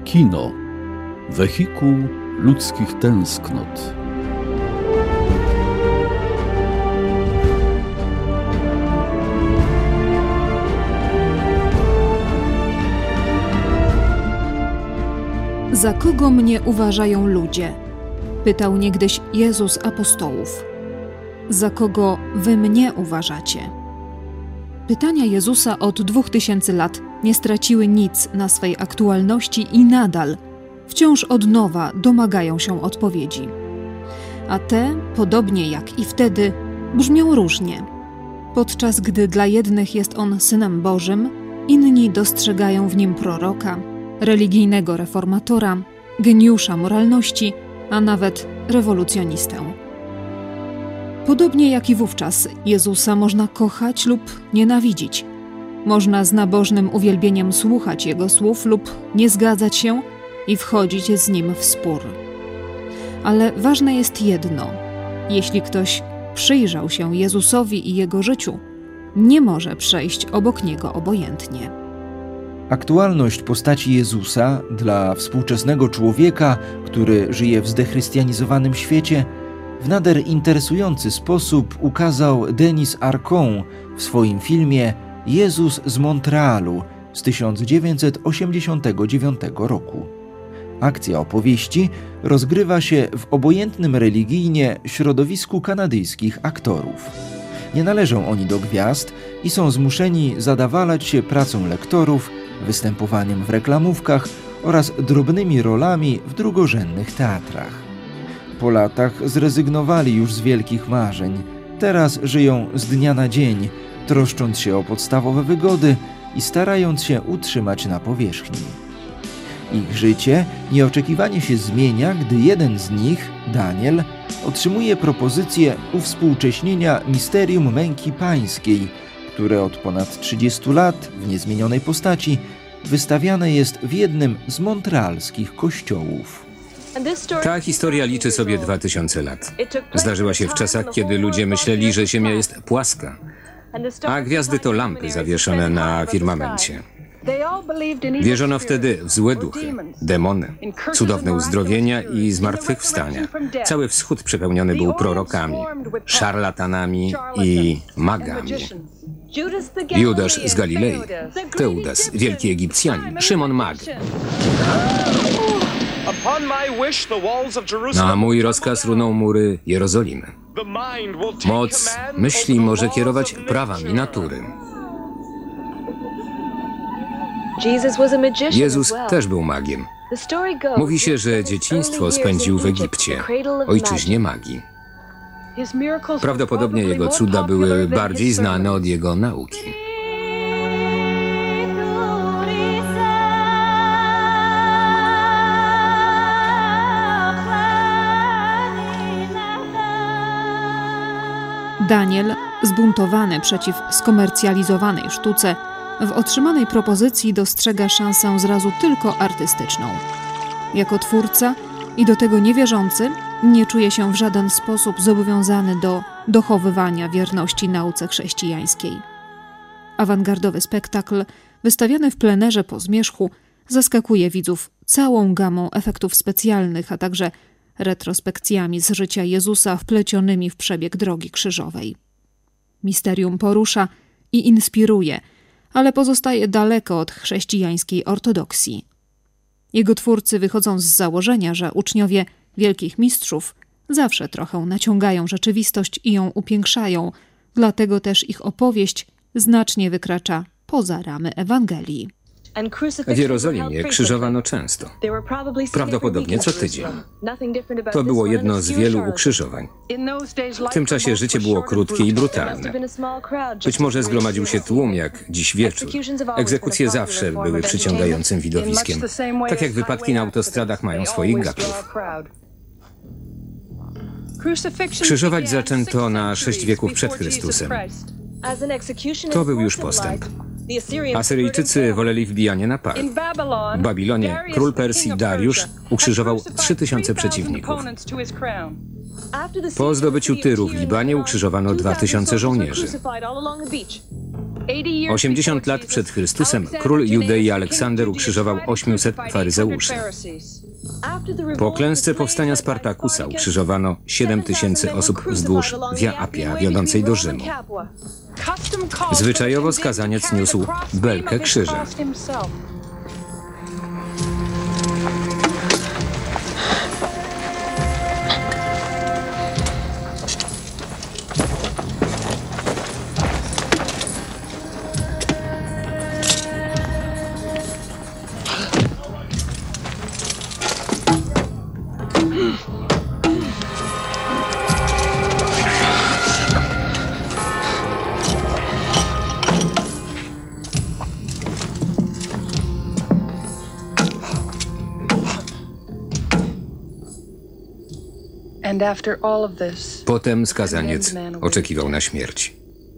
Kino. Wehikuł ludzkich tęsknot. Za kogo mnie uważają ludzie? Pytał niegdyś Jezus apostołów. Za kogo wy mnie uważacie? Pytania Jezusa od 2000 lat nie straciły nic na swej aktualności i nadal, wciąż od nowa domagają się odpowiedzi. A te, podobnie jak i wtedy, brzmią różnie. Podczas gdy dla jednych jest on Synem Bożym, inni dostrzegają w nim proroka, religijnego reformatora, geniusza moralności, a nawet rewolucjonistę. Podobnie jak i wówczas, Jezusa można kochać lub nienawidzić. Można z nabożnym uwielbieniem słuchać Jego słów lub nie zgadzać się i wchodzić z Nim w spór. Ale ważne jest jedno. Jeśli ktoś przyjrzał się Jezusowi i Jego życiu, nie może przejść obok Niego obojętnie. Aktualność postaci Jezusa dla współczesnego człowieka, który żyje w zdechrystianizowanym świecie, w nader interesujący sposób ukazał Denis Arcon w swoim filmie Jezus z Montrealu z 1989 roku. Akcja opowieści rozgrywa się w obojętnym religijnie środowisku kanadyjskich aktorów. Nie należą oni do gwiazd i są zmuszeni zadawalać się pracą lektorów, występowaniem w reklamówkach oraz drobnymi rolami w drugorzędnych teatrach. Po latach zrezygnowali już z wielkich marzeń. Teraz żyją z dnia na dzień, troszcząc się o podstawowe wygody i starając się utrzymać na powierzchni. Ich życie nieoczekiwanie się zmienia, gdy jeden z nich, Daniel, otrzymuje propozycję uwspółcześnienia misterium męki pańskiej, które od ponad 30 lat w niezmienionej postaci wystawiane jest w jednym z montrealskich kościołów. Ta historia liczy sobie 2000 lat. Zdarzyła się w czasach, kiedy ludzie myśleli, że Ziemia jest płaska, a gwiazdy to lampy zawieszone na firmamencie. Wierzono wtedy w złe duchy, demony, cudowne uzdrowienia i zmartwychwstania. Cały wschód przepełniony był prorokami, szarlatanami i magami. Judasz z Galilei, Teudas, wielki Egipcjanin, Szymon Mag. Na mój rozkaz runą mury Jerozolimy. Moc myśli może kierować prawami natury. Jezus też był magiem. Mówi się, że dzieciństwo spędził w Egipcie, ojczyźnie magii. Prawdopodobnie jego cuda były bardziej znane od jego nauki. Daniel, zbuntowany przeciw skomercjalizowanej sztuce, w otrzymanej propozycji dostrzega szansę zrazu tylko artystyczną. Jako twórca i do tego niewierzący nie czuje się w żaden sposób zobowiązany do dochowywania wierności nauce chrześcijańskiej. Awangardowy spektakl, wystawiany w plenerze po zmierzchu, zaskakuje widzów całą gamą efektów specjalnych, a także retrospekcjami z życia Jezusa wplecionymi w przebieg drogi krzyżowej. Misterium porusza i inspiruje, ale pozostaje daleko od chrześcijańskiej ortodoksji. Jego twórcy wychodzą z założenia, że uczniowie wielkich mistrzów zawsze trochę naciągają rzeczywistość i ją upiększają, dlatego też ich opowieść znacznie wykracza poza ramy Ewangelii. W Jerozolimie krzyżowano często, prawdopodobnie co tydzień. To było jedno z wielu ukrzyżowań. W tym czasie życie było krótkie i brutalne. Być może zgromadził się tłum jak dziś wieczór. Egzekucje zawsze były przyciągającym widowiskiem, tak jak wypadki na autostradach mają swoich gapiów. Krzyżować zaczęto na 6 wieków przed Chrystusem. To był już postęp. Asyryjczycy woleli wbijanie na par. W Babilonie król Persji Dariusz ukrzyżował 3000 przeciwników. Po zdobyciu Tyru w Libanie ukrzyżowano 2000 żołnierzy. 80 lat przed Chrystusem król Judei Aleksander ukrzyżował 800 faryzeuszy. Po klęsce powstania Spartakusa ukrzyżowano 7000 osób wzdłuż Via Appia wiodącej do Rzymu. Zwyczajowo skazaniec niósł belkę krzyża. Potem skazaniec oczekiwał na śmierć.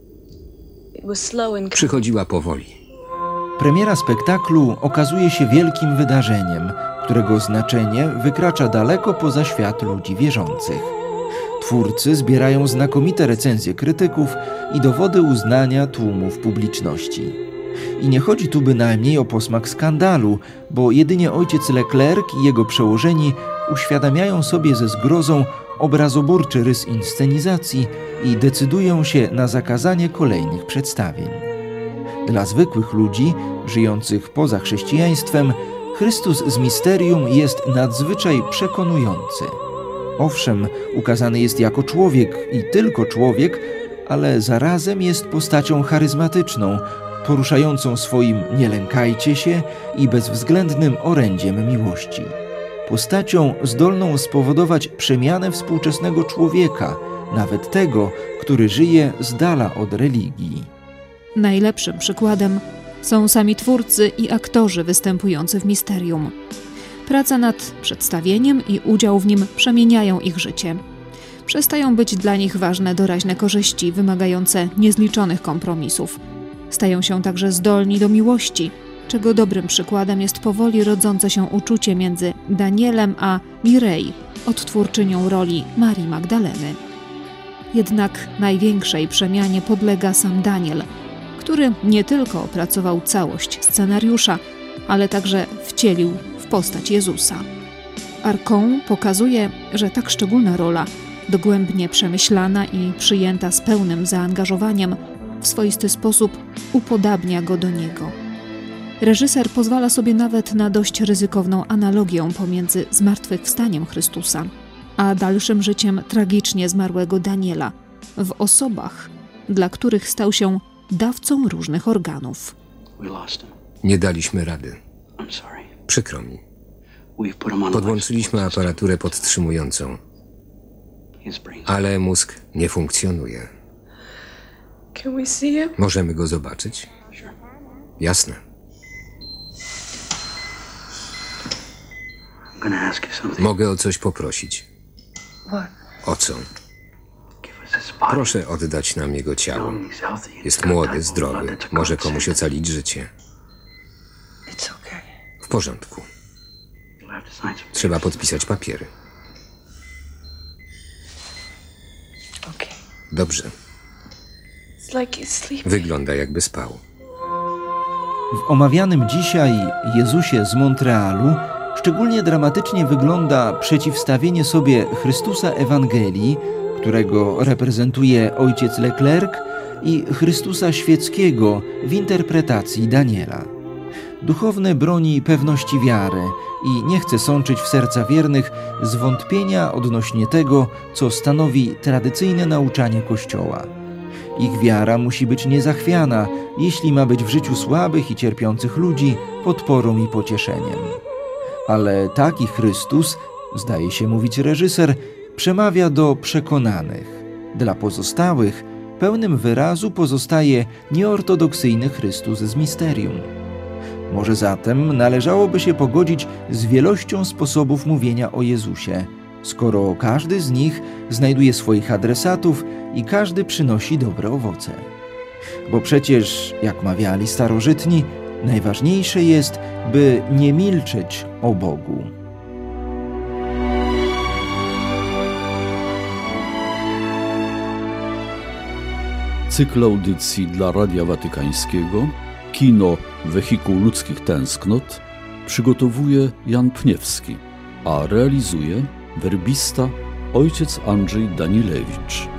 Przychodziła powoli. Premiera spektaklu okazuje się wielkim wydarzeniem, którego znaczenie wykracza daleko poza świat ludzi wierzących. Twórcy zbierają znakomite recenzje krytyków i dowody uznania tłumów publiczności. I nie chodzi tu bynajmniej o posmak skandalu, bo jedynie ojciec Leclerc i jego przełożeni uświadamiają sobie ze zgrozą obrazoburczy rys inscenizacji i decydują się na zakazanie kolejnych przedstawień. Dla zwykłych ludzi, żyjących poza chrześcijaństwem, Chrystus z misterium jest nadzwyczaj przekonujący. Owszem, ukazany jest jako człowiek i tylko człowiek, ale zarazem jest postacią charyzmatyczną, poruszającą swoim nie lękajcie się i bezwzględnym orędziem miłości. Postacią zdolną spowodować przemianę współczesnego człowieka, nawet tego, który żyje z dala od religii. Najlepszym przykładem są sami twórcy i aktorzy występujący w misterium. Praca nad przedstawieniem i udział w nim przemieniają ich życie. Przestają być dla nich ważne doraźne korzyści, wymagające niezliczonych kompromisów. Stają się także zdolni do miłości, czego dobrym przykładem jest powoli rodzące się uczucie między Danielem a Mirej, odtwórczynią roli Marii Magdaleny. Jednak największej przemianie podlega sam Daniel, który nie tylko opracował całość scenariusza, ale także wcielił w postać Jezusa. Arcon pokazuje, że tak szczególna rola, dogłębnie przemyślana i przyjęta z pełnym zaangażowaniem, w swoisty sposób upodabnia go do Niego. Reżyser pozwala sobie nawet na dość ryzykowną analogię pomiędzy zmartwychwstaniem Chrystusa a dalszym życiem tragicznie zmarłego Daniela w osobach, dla których stał się dawcą różnych organów. Nie daliśmy rady. Przykro mi. Podłączyliśmy aparaturę podtrzymującą, ale mózg nie funkcjonuje. Możemy go zobaczyć? Jasne. Mogę o coś poprosić. O co? Proszę oddać nam jego ciało. Jest młody, zdrowy, może komuś ocalić życie. W porządku. Trzeba podpisać papiery. Dobrze. Wygląda, jakby spał. W omawianym dzisiaj Jezusie z Montrealu szczególnie dramatycznie wygląda przeciwstawienie sobie Chrystusa Ewangelii, którego reprezentuje ojciec Leclerc, i Chrystusa świeckiego w interpretacji Daniela. Duchowny broni pewności wiary i nie chce sączyć w serca wiernych zwątpienia odnośnie tego, co stanowi tradycyjne nauczanie Kościoła. Ich wiara musi być niezachwiana, jeśli ma być w życiu słabych i cierpiących ludzi podporą i pocieszeniem. Ale taki Chrystus, zdaje się mówić reżyser, przemawia do przekonanych. Dla pozostałych pełnym wyrazu pozostaje nieortodoksyjny Chrystus z misterium. Może zatem należałoby się pogodzić z wielością sposobów mówienia o Jezusie, skoro każdy z nich znajduje swoich adresatów i każdy przynosi dobre owoce. Bo przecież, jak mawiali starożytni, najważniejsze jest, by nie milczeć o Bogu. Cykl audycji dla Radia Watykańskiego Kino Wehikuł Ludzkich Tęsknot przygotowuje Jan Pniewski, a realizuje werbista ojciec Andrzej Danilewicz.